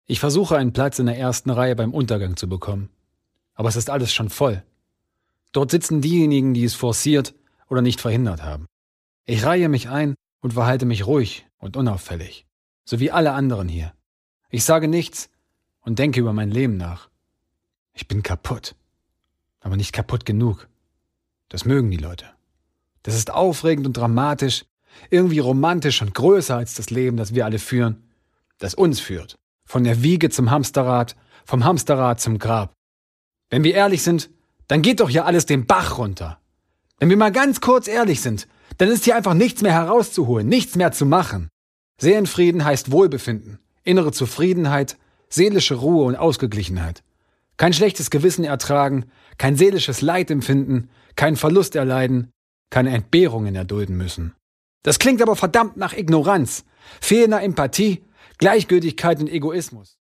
Ich versuche einen Platz in der ersten Reihe beim Untergang zu bekommen. Aber es ist alles schon voll. Dort sitzen diejenigen, die es forciert oder nicht verhindert haben. Ich reihe mich ein und verhalte mich ruhig und unauffällig, so wie alle anderen hier. Ich sage nichts und denke über mein Leben nach. Ich bin kaputt, aber nicht kaputt genug. Das mögen die Leute. Das ist aufregend und dramatisch, irgendwie romantisch und größer als das Leben, das wir alle führen, das uns führt. Von der Wiege zum Hamsterrad, vom Hamsterrad zum Grab. Wenn wir ehrlich sind, dann geht doch hier alles den Bach runter. Wenn wir mal ganz kurz ehrlich sind, dann ist hier einfach nichts mehr herauszuholen, nichts mehr zu machen. Seelenfrieden heißt Wohlbefinden, innere Zufriedenheit, seelische Ruhe und Ausgeglichenheit. Kein schlechtes Gewissen ertragen, kein seelisches Leid empfinden, keinen Verlust erleiden, keine Entbehrungen erdulden müssen. Das klingt aber verdammt nach Ignoranz, fehlender Empathie, Gleichgültigkeit und Egoismus.